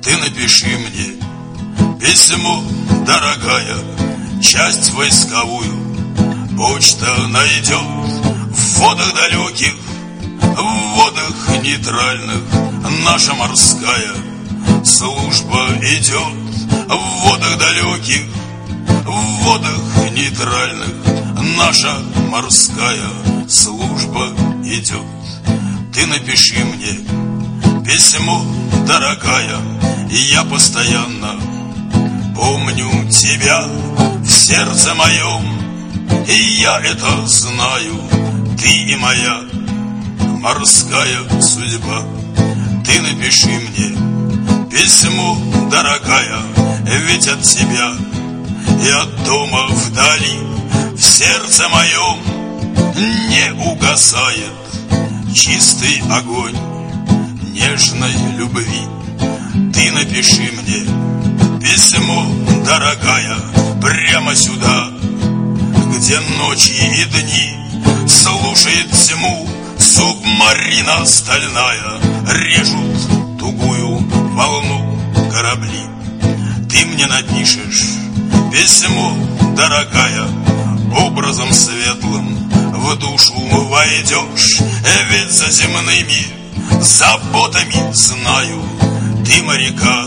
ты напиши мне письмо, дорогая, часть войсковую. Почта найдет в водах далеких, в водах нейтральных. Наша морская служба идет в водах далеких, в водах нейтральных. Наша морская служба идет. Ты напиши мне письмо, дорогая, и я постоянно помню тебя в сердце моем. И я это знаю, ты и моя морская судьба. Ты напиши мне письмо, дорогая, ведь от тебя и от дома вдали в сердце моем не угасает чистый огонь нежной любви. Ты напиши мне письмо, дорогая, прямо сюда, где ночи и дни слушает тьму субмарина стальная, режут тугую волну корабли. Ты мне напишешь письмо, дорогая, образом светлым в душу войдешь, ведь за земными заботами знаю, ты моряка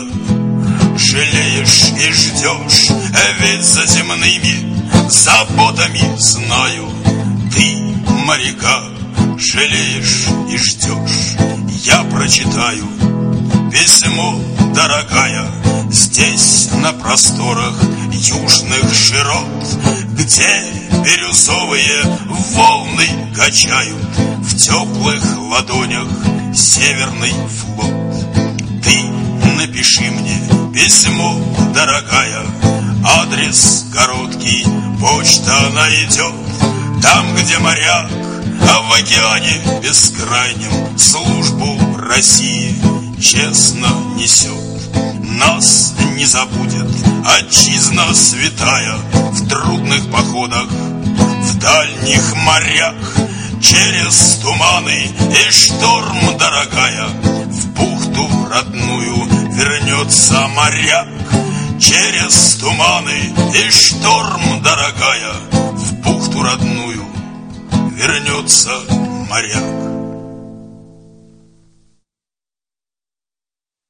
жалеешь и ждешь, ведь за земными заботами знаю, ты моряка жалеешь и ждешь. Я прочитаю письмо, дорогая, здесь на просторах южных широт, где бирюзовые волны качают в теплых ладонях северный флот. Ты напиши мне письмо, дорогая, адрес короткий, почта найдет. Там, где моряк в океане бескрайнем службу России честно несет. Нас не забудет отчизна святая в трудных походах, в дальних морях, через туманы и шторм, дорогая, в бухту родную вернется моряк. Через туманы и шторм, дорогая, в бухту родную вернется моряк.